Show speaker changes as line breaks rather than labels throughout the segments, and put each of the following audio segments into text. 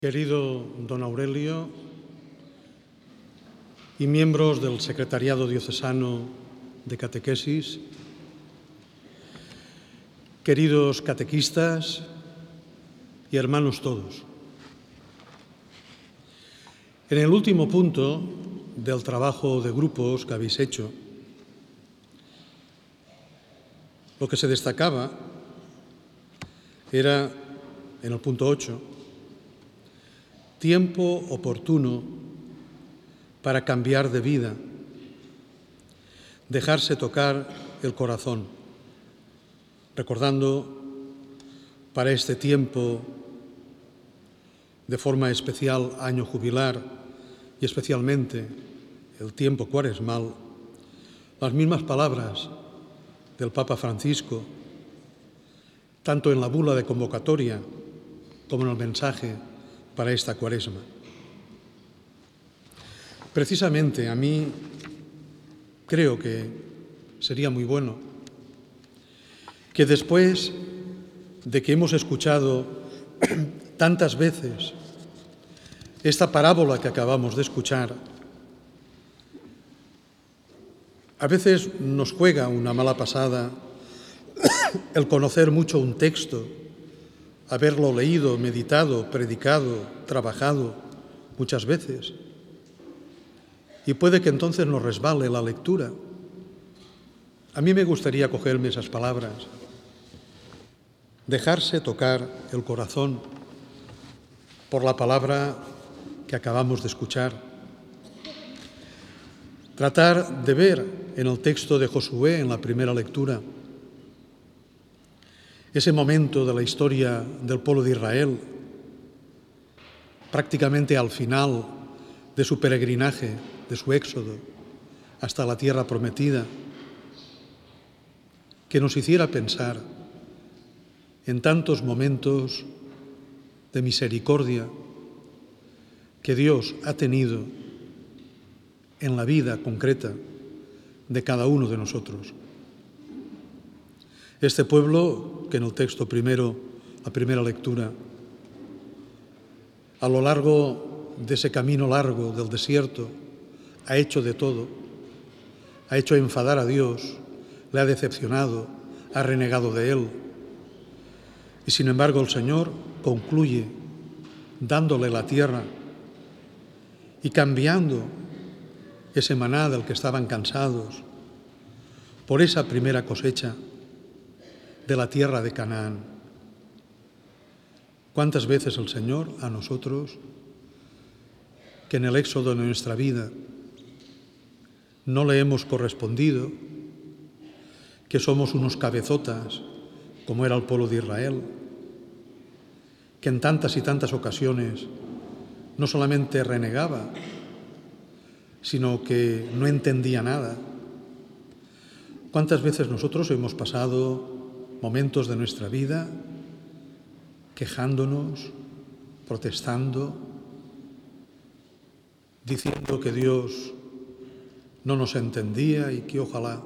Querido don Aurelio y miembros del Secretariado Diocesano de Catequesis, queridos catequistas y hermanos todos. En el último punto del trabajo de grupos que habéis hecho, lo que se destacaba era, en el punto 8, tiempo oportuno para cambiar de vida, dejarse tocar el corazón, recordando para este tiempo, de forma especial, año jubilar y especialmente el tiempo cuaresmal, las mismas palabras del Papa Francisco, tanto en la bula de convocatoria como en el mensaje para esta Cuaresma. Precisamente a mí creo que sería muy bueno que después de que hemos escuchado tantas veces esta parábola que acabamos de escuchar, a veces nos juega una mala pasada el conocer mucho un texto, haberlo leído, meditado, predicado, trabajado muchas veces. Y puede que entonces nos resbale la lectura. A mí me gustaría cogerme esas palabras, dejarse tocar el corazón por la palabra que acabamos de escuchar, tratar de ver en el texto de Josué, en la primera lectura, ese momento de la historia del pueblo de Israel, prácticamente al final de su peregrinaje, de su éxodo, hasta la tierra prometida, que nos hiciera pensar en tantos momentos de misericordia que Dios ha tenido en la vida concreta de cada uno de nosotros. Este pueblo, que en el texto primero, la primera lectura, a lo largo de ese camino largo del desierto, ha hecho de todo, ha hecho enfadar a Dios, le ha decepcionado, ha renegado de Él. Y sin embargo el Señor concluye dándole la tierra y cambiando ese maná del que estaban cansados por esa primera cosecha de la tierra de Canaán. ¿Cuántas veces el Señor a nosotros, que en el éxodo de nuestra vida no le hemos correspondido, que somos unos cabezotas, como era el pueblo de Israel, que en tantas y tantas ocasiones no solamente renegaba, sino que no entendía nada? ¿Cuántas veces nosotros hemos pasado momentos de nuestra vida quejándonos, protestando, diciendo que Dios no nos entendía y que ojalá?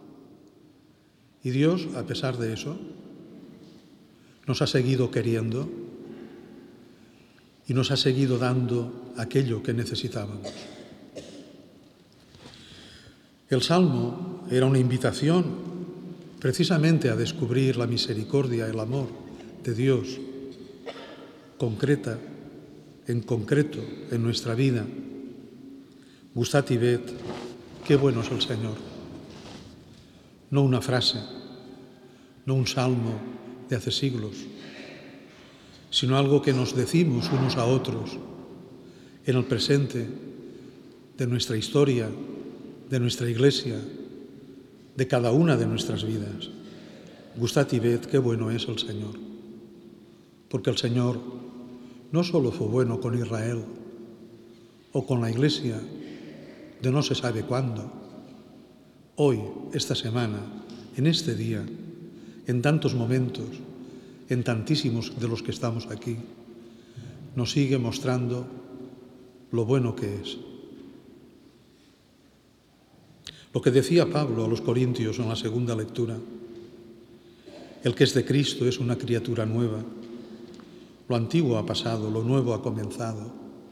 Y Dios, a pesar de eso, nos ha seguido queriendo y nos ha seguido dando aquello que necesitábamos. El Salmo era una invitación precisamente a descubrir la misericordia, el amor de Dios concreta, en concreto, en nuestra vida. Gustat y ved, qué bueno es el Señor. No una frase, no un salmo de hace siglos, sino algo que nos decimos unos a otros en el presente de nuestra historia, de nuestra Iglesia, de cada una de nuestras vidas. Gustat y ved, qué bueno es el Señor. Porque el Señor no solo fue bueno con Israel o con la Iglesia de no se sabe cuándo. Hoy, esta semana, en este día, en tantos momentos, en tantísimos de los que estamos aquí, nos sigue mostrando lo bueno que es. Lo que decía Pablo a los Corintios en la segunda lectura: el que es de Cristo es una criatura nueva. Lo antiguo ha pasado, lo nuevo ha comenzado.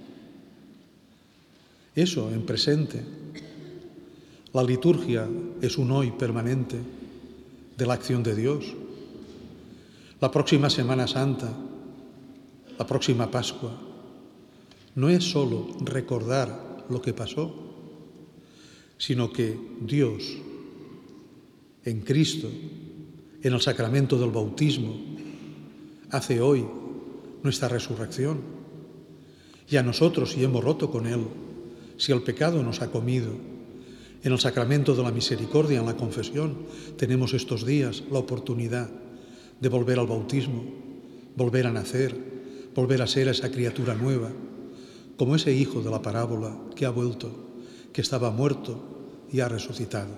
Eso en presente. La liturgia es un hoy permanente de la acción de Dios. La próxima Semana Santa, la próxima Pascua, no es solo recordar lo que pasó, sino que Dios, en Cristo, en el sacramento del bautismo, hace hoy nuestra resurrección. Y a nosotros, si hemos roto con Él, si el pecado nos ha comido, en el sacramento de la misericordia, en la confesión, tenemos estos días la oportunidad de volver al bautismo, volver a nacer, volver a ser esa criatura nueva, como ese hijo de la parábola que ha vuelto, que estaba muerto y ha resucitado.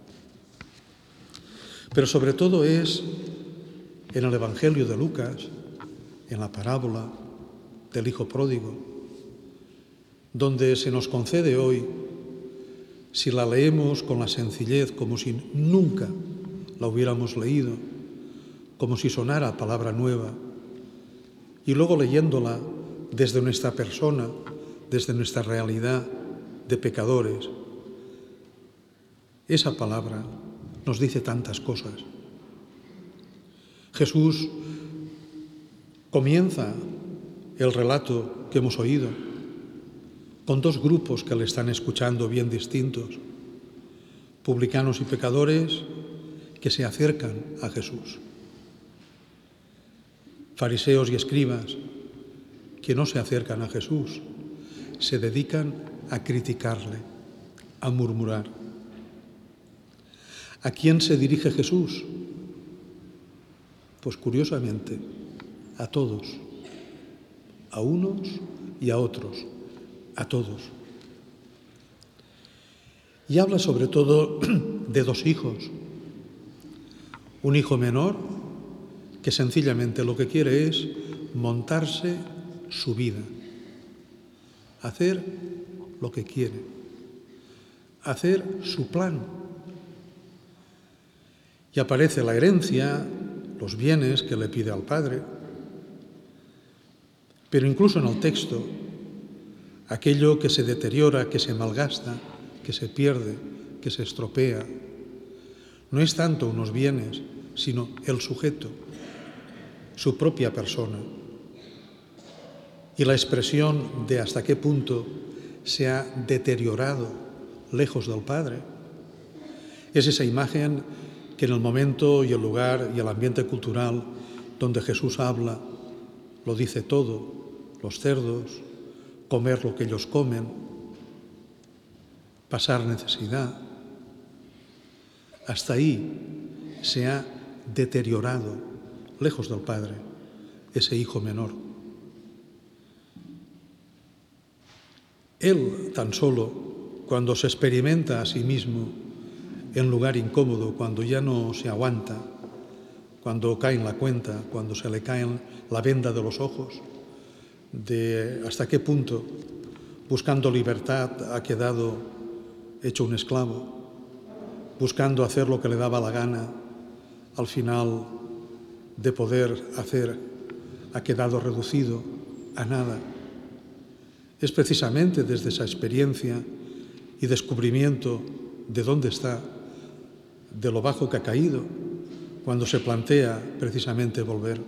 Pero sobre todo es en el Evangelio de Lucas, en la parábola del hijo pródigo, donde se nos concede hoy, si la leemos con la sencillez, como si nunca la hubiéramos leído, como si sonara palabra nueva, y luego leyéndola desde nuestra persona, desde nuestra realidad de pecadores, esa palabra nos dice tantas cosas. Jesús comienza el relato que hemos oído con dos grupos que le están escuchando bien distintos, publicanos y pecadores que se acercan a Jesús, fariseos y escribas que no se acercan a Jesús, se dedican a criticarle, a murmurar. ¿A quién se dirige Jesús? Pues curiosamente, a todos, a unos y a otros, a todos. Y habla sobre todo de dos hijos. Un hijo menor que sencillamente lo que quiere es montarse su vida, hacer lo que quiere, hacer su plan. Y aparece la herencia, los bienes que le pide al padre, pero incluso en el texto, aquello que se deteriora, que se malgasta, que se pierde, que se estropea, no es tanto unos bienes, sino el sujeto, su propia persona. Y la expresión de hasta qué punto se ha deteriorado lejos del Padre es esa imagen que en el momento y el lugar y el ambiente cultural donde Jesús habla, lo dice todo: los cerdos, comer lo que ellos comen, pasar necesidad. Hasta ahí se ha deteriorado, lejos del Padre, ese hijo menor. Él tan solo, cuando se experimenta a sí mismo en lugar incómodo, cuando ya no se aguanta, cuando cae en la cuenta, cuando se le cae la venda de los ojos, de hasta qué punto, buscando libertad, ha quedado hecho un esclavo, buscando hacer lo que le daba la gana, al final de poder hacer, ha quedado reducido a nada. Es precisamente desde esa experiencia y descubrimiento de dónde está, de lo bajo que ha caído, cuando se plantea precisamente volver.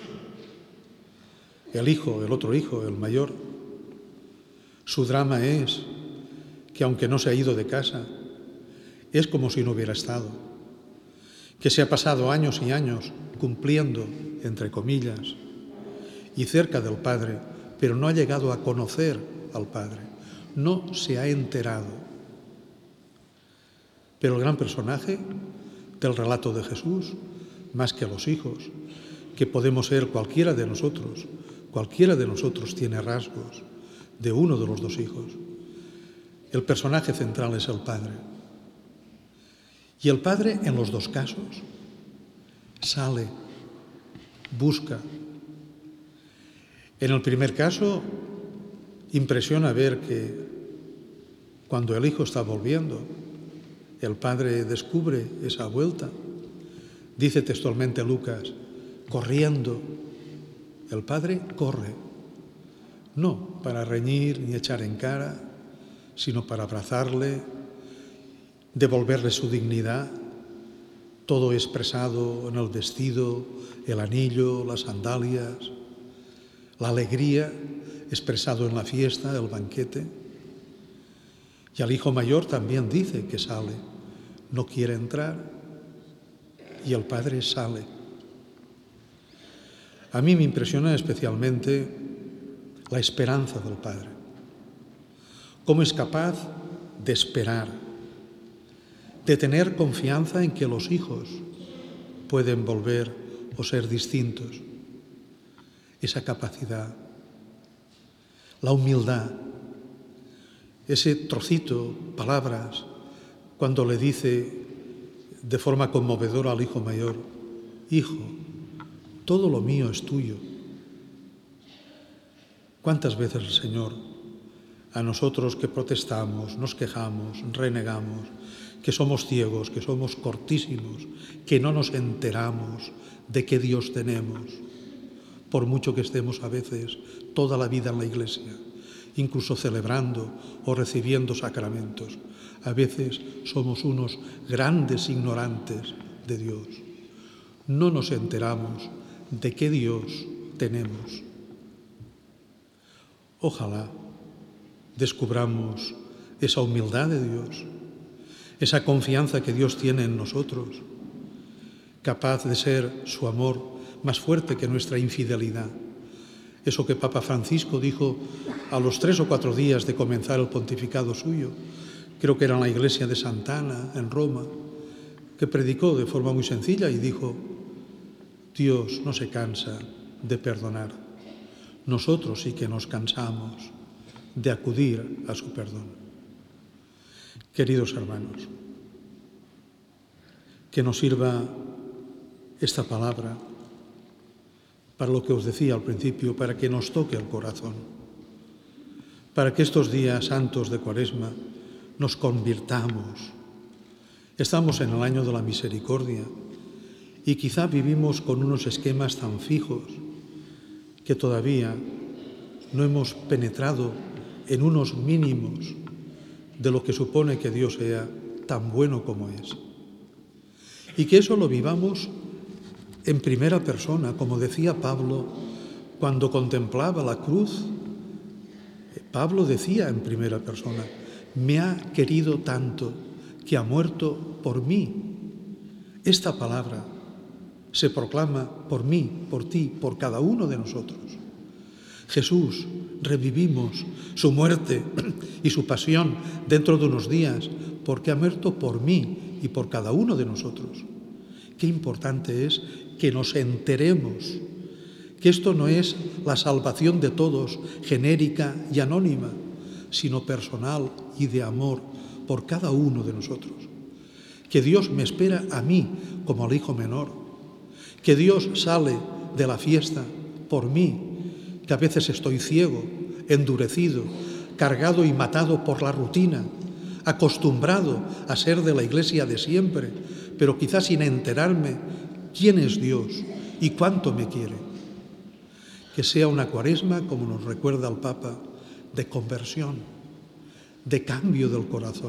El hijo, el otro hijo, el mayor, su drama es que aunque no se ha ido de casa, es como si no hubiera estado, que se ha pasado años y años cumpliendo, entre comillas, y cerca del Padre, pero no ha llegado a conocer al Padre, no se ha enterado. Pero el gran personaje del relato de Jesús, más que los hijos, que podemos ser cualquiera de nosotros tiene rasgos de uno de los dos hijos. El personaje central es el Padre. Y el Padre, en los dos casos, sale, busca. En el primer caso, impresiona ver que cuando el hijo está volviendo, el Padre descubre esa vuelta. Dice textualmente Lucas, corriendo, El Padre corre, no para reñir ni echar en cara, sino para abrazarle, devolverle su dignidad, todo expresado en el vestido, el anillo, las sandalias, la alegría expresado en la fiesta, el banquete. Y al hijo mayor también dice que sale, no quiere entrar, y el Padre sale. A mí me impresiona especialmente la esperanza del Padre. Cómo es capaz de esperar, de tener confianza en que los hijos pueden volver o ser distintos. Esa capacidad, la humildad, ese trocito, palabras, cuando le dice de forma conmovedora al hijo mayor: hijo, todo lo mío es tuyo. ¿Cuántas veces el Señor, a nosotros que protestamos, nos quejamos, renegamos, que somos ciegos, que somos cortísimos, que no nos enteramos de qué Dios tenemos, por mucho que estemos a veces toda la vida en la iglesia, incluso celebrando o recibiendo sacramentos? A veces somos unos grandes ignorantes de Dios. No nos enteramos de qué Dios tenemos. Ojalá descubramos esa humildad de Dios, esa confianza que Dios tiene en nosotros, capaz de ser su amor más fuerte que nuestra infidelidad. Eso que Papa Francisco dijo a los 3 o 4 días de comenzar el pontificado suyo, creo que era en la iglesia de Sant'Anna, en Roma, que predicó de forma muy sencilla y dijo: Dios no se cansa de perdonar. Nosotros sí que nos cansamos de acudir a su perdón. Queridos hermanos, que nos sirva esta palabra para lo que os decía al principio, para que nos toque el corazón, para que estos días santos de Cuaresma nos convirtamos. Estamos en el año de la misericordia y quizá vivimos con unos esquemas tan fijos que todavía no hemos penetrado en unos mínimos de lo que supone que Dios sea tan bueno como es. Y que eso lo vivamos en primera persona, como decía Pablo cuando contemplaba la cruz. Pablo decía en primera persona: me ha querido tanto que ha muerto por mí. Esta palabra se proclama por mí, por ti, por cada uno de nosotros. Jesús, revivimos su muerte y su pasión dentro de unos días porque ha muerto por mí y por cada uno de nosotros. Qué importante es que nos enteremos que esto no es la salvación de todos, genérica y anónima, sino personal y de amor por cada uno de nosotros. Que Dios me espera a mí como al hijo menor, que Dios sale de la fiesta por mí, que a veces estoy ciego, endurecido, cargado y matado por la rutina, acostumbrado a ser de la iglesia de siempre, pero quizás sin enterarme quién es Dios y cuánto me quiere. Que sea una Cuaresma, como nos recuerda el Papa, de conversión, de cambio del corazón.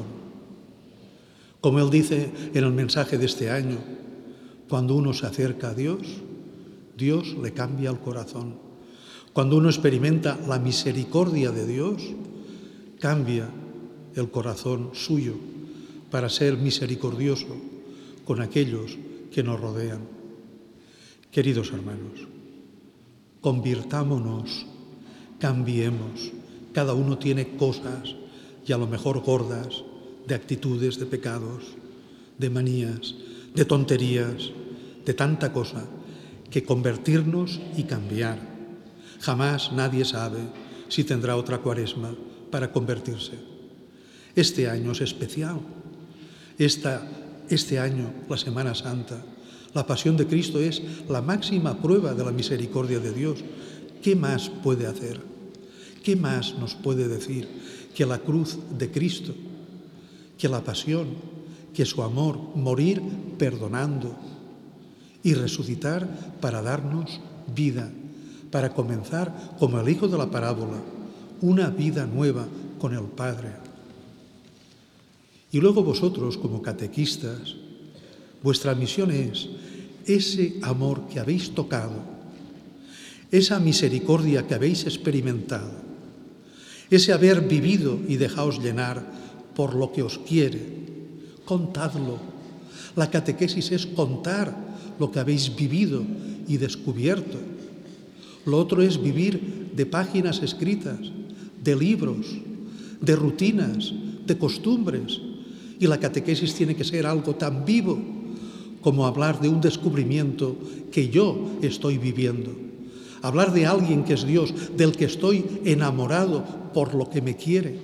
Como él dice en el mensaje de este año, cuando uno se acerca a Dios, Dios le cambia el corazón. Cuando uno experimenta la misericordia de Dios, cambia el corazón suyo para ser misericordioso con aquellos que nos rodean. Queridos hermanos, convirtámonos, cambiemos. Cada uno tiene cosas, y a lo mejor gordas, de actitudes, de pecados, de manías, de tonterías, de tanta cosa, que convertirnos y cambiar. Jamás nadie sabe si tendrá otra Cuaresma para convertirse. Este año es especial. Este año, la Semana Santa, la Pasión de Cristo es la máxima prueba de la misericordia de Dios. ¿Qué más puede hacer? ¿Qué más nos puede decir que la cruz de Cristo, que la pasión, que su amor, morir perdonando y resucitar para darnos vida, para comenzar, como el hijo de la parábola, una vida nueva con el Padre. Y luego vosotros, como catequistas, vuestra misión es ese amor que habéis tocado, esa misericordia que habéis experimentado, ese haber vivido y dejaos llenar por lo que os quiere. Contadlo. La catequesis es contar lo que habéis vivido y descubierto. Lo otro es vivir de páginas escritas, de libros, de rutinas, de costumbres. Y la catequesis tiene que ser algo tan vivo como hablar de un descubrimiento que yo estoy viviendo. Hablar de alguien que es Dios, del que estoy enamorado por lo que me quiere.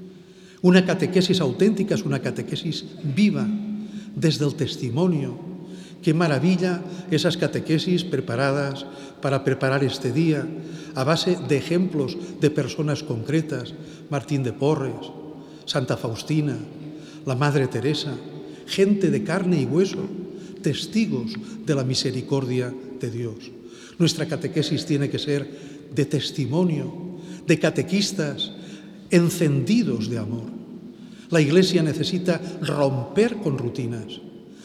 Una catequesis auténtica es una catequesis viva, desde el testimonio. Qué maravilla esas catequesis preparadas para preparar este día, a base de ejemplos de personas concretas, Martín de Porres, Santa Faustina, la Madre Teresa, gente de carne y hueso, testigos de la misericordia de Dios. Nuestra catequesis tiene que ser de testimonio, de catequistas encendidos de amor. La Iglesia necesita romper con rutinas,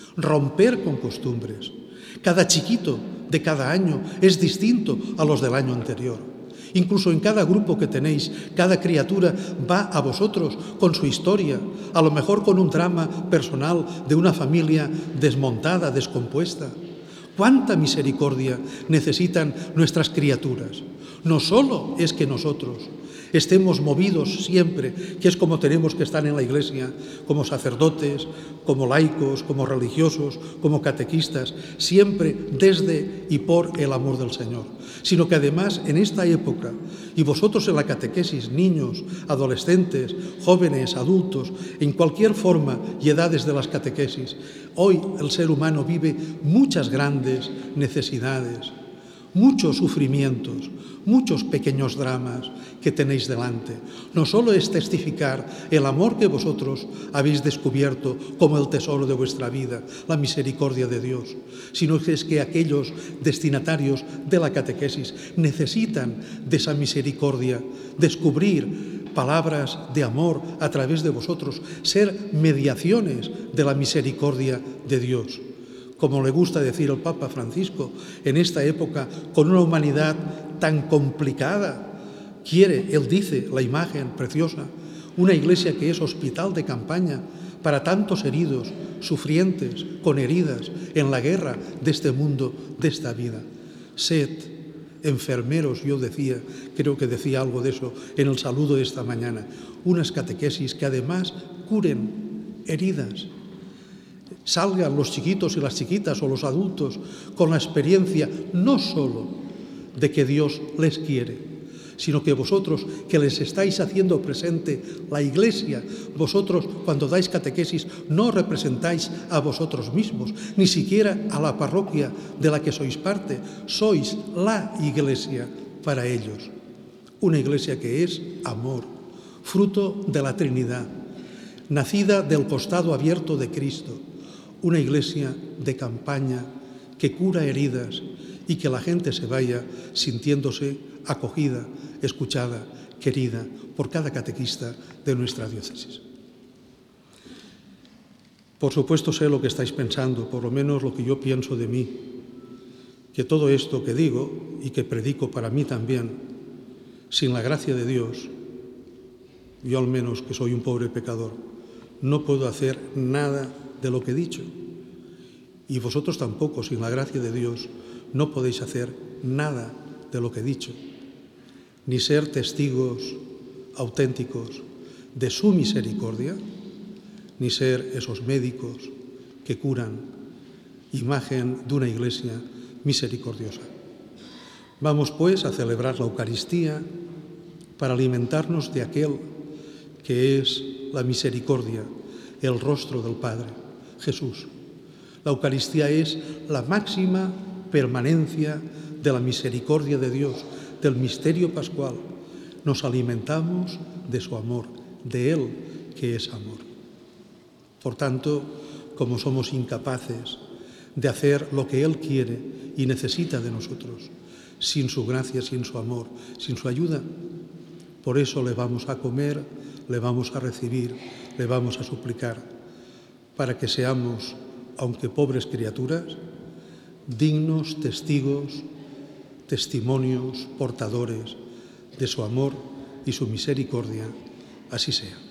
romper con costumbres. Cada chiquito de cada año es distinto a los del año anterior. Incluso en cada grupo que tenéis, cada criatura va a vosotros con su historia, a lo mejor con un drama personal de una familia desmontada, descompuesta. ¿Cuánta misericordia necesitan nuestras criaturas? No solo es que nosotros estemos movidos siempre, que es como tenemos que estar en la Iglesia, como sacerdotes, como laicos, como religiosos, como catequistas, siempre desde y por el amor del Señor, sino que además en esta época, y vosotros en la catequesis, niños, adolescentes, jóvenes, adultos, en cualquier forma y edades de las catequesis, hoy el ser humano vive muchas grandes necesidades, muchos sufrimientos, muchos pequeños dramas que tenéis delante. No solo es testificar el amor que vosotros habéis descubierto como el tesoro de vuestra vida, la misericordia de Dios, sino que es que aquellos destinatarios de la catequesis necesitan de esa misericordia, descubrir palabras de amor a través de vosotros, ser mediaciones de la misericordia de Dios. Como le gusta decir el Papa Francisco, en esta época, con una humanidad tan complicada, quiere, él dice, la imagen preciosa, una iglesia que es hospital de campaña para tantos heridos, sufrientes, con heridas, en la guerra de este mundo, de esta vida. Sed enfermeros, yo decía, creo que decía algo de eso en el saludo de esta mañana, unas catequesis que además curen heridas. Salgan los chiquitos y las chiquitas o los adultos con la experiencia no solo de que Dios les quiere, sino que vosotros que les estáis haciendo presente la Iglesia, vosotros cuando dais catequesis no representáis a vosotros mismos, ni siquiera a la parroquia de la que sois parte, sois la Iglesia para ellos. Una Iglesia que es amor, fruto de la Trinidad, nacida del costado abierto de Cristo. Una iglesia de campaña que cura heridas y que la gente se vaya sintiéndose acogida, escuchada, querida por cada catequista de nuestra diócesis. Por supuesto sé lo que estáis pensando, por lo menos lo que yo pienso de mí, que todo esto que digo y que predico para mí también, sin la gracia de Dios, yo al menos que soy un pobre pecador, no puedo hacer nada de lo que he dicho. Y vosotros tampoco, sin la gracia de Dios, no podéis hacer nada de lo que he dicho, ni ser testigos auténticos de su misericordia, ni ser esos médicos que curan, imagen de una iglesia misericordiosa. Vamos, pues, a celebrar la Eucaristía para alimentarnos de aquel que es la misericordia, el rostro del Padre, Jesús. La Eucaristía es la máxima permanencia de la misericordia de Dios, del misterio pascual. Nos alimentamos de su amor, de Él que es amor. Por tanto, como somos incapaces de hacer lo que Él quiere y necesita de nosotros, sin su gracia, sin su amor, sin su ayuda. Por eso le vamos a comer, le vamos a recibir, le vamos a suplicar, para que seamos, aunque pobres criaturas, dignos testigos, testimonios, portadores de su amor y su misericordia. Así sea.